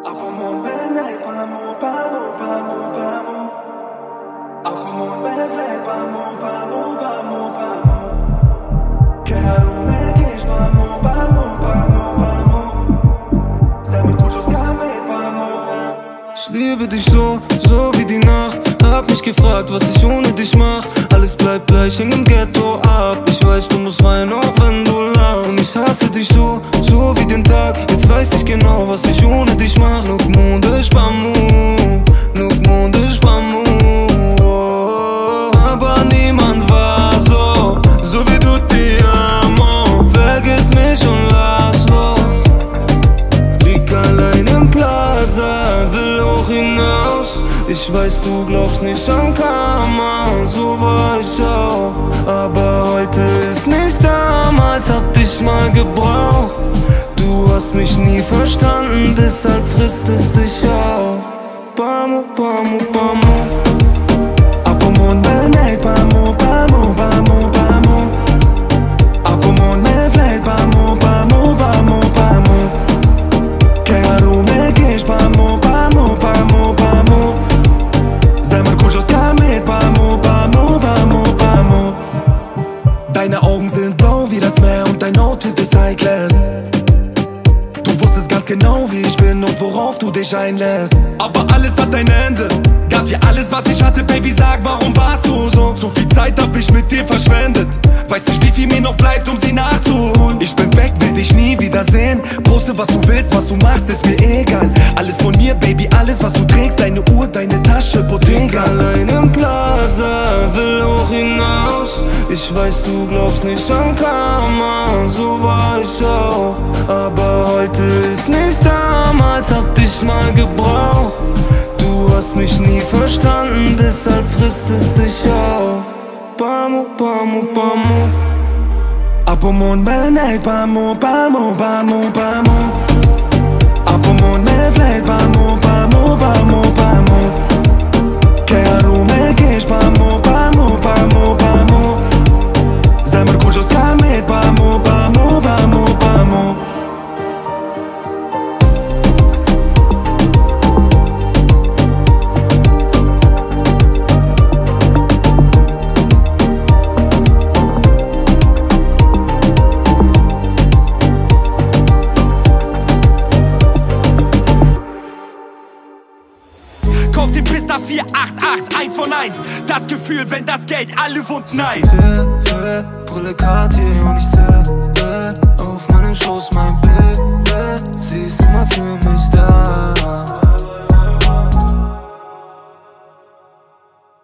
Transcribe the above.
Ich liebe dich so, so wie die Nacht. Hab mich gefragt, was ich ohne dich mach. Alles bleibt gleich, häng im Ghetto ab. Ich weiß, du musst rein, auch wenn du lachst. Und ich hasse dich so, so wie den Tag. Jetzt weiß ich genau, was ich ohne dich mach. Nuk mundesh pa mu, nuk mundesh pa mu. Aber niemand war so, so wie du, te amo. Vergiss mich und lass los. Lieg allein im Plaza, will hoch hinaus. Ich weiß, du glaubst nicht an Karma, so war ich auch. Aber heute ist nicht damals, hab dich mal gebraucht. Du hast mich nie verstanden, deshalb frisst es dich auf. Pamu, pamu, pamu. Apomon beneit, pamu, pamu, pamu, pamu. Apomon me vlejt, pamu, pamu, pamu, pamu. Kero me kish, pamu, pamu, pamu, pamu. Zemër kur just kam mit, pamu, pamu, pamu, pamu. Deine Augen sind blau wie das Meer und dein Outfit ist High-Class. Du wusstest ganz genau, wie ich bin und worauf du dich einlässt. Aber alles hat ein Ende. Gab dir alles, was ich hatte, Baby, sag, warum warst du so? So viel Zeit hab ich mit dir verschwendet. Weiß nicht, wie viel mir noch bleibt, um sie nachzuholen. Ich bin weg, will dich nie wiedersehen. Poste, was du willst, was du machst, ist mir egal. Alles von mir, Baby, alles, was du trägst. Deine Uhr, deine Tasche, Bottega. Allein im Plaza, will hoch hinaus. Ich weiß, du glaubst nicht an Karma, so war ich auch. Aber heute ist nicht damals, hab dich mal gebraucht. Du hast mich nie verstanden, deshalb frisst es dich auf. Pamu, pamu, pamu. Apomon beneit, pamu, pamu, pamu, pamu. Apomon me vlejt, pamu, pamu, pamu, pamu. Kero me kish, pamu, pamu, pamu, pamu. Zemër kur just kam mit, pamu, pamu, pamu, pamu. Kauf den Pista 488, 1 von 1. Das Gefühl, wenn das Geld alle Wunden heilt. Für Brille Cartier und ich zähle auf meinem Schoß mein Baby. Sie ist